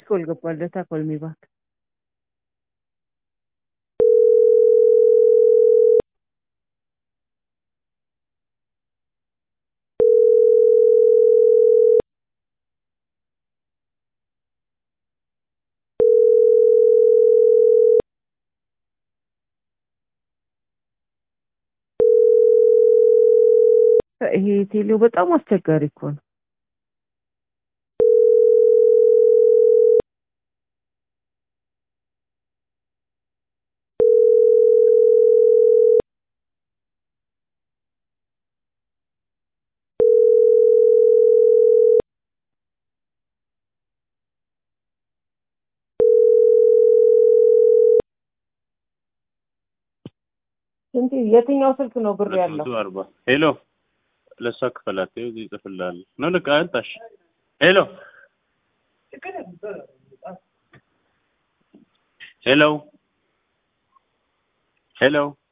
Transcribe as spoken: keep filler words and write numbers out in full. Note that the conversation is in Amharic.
ኮል ገባለታ ኮል ሚባክ ይሄ ቴሌው በጣም አስቸጋሪ እኮ ነው። እንዴ የትኛው ስልክ ነው ብር ያለው? ሄሎ ለሷ ክፈላት እዚህ ይጽፍልሃል ነው ልክ አንታሽ ሄሎ ሄሎ ሄሎ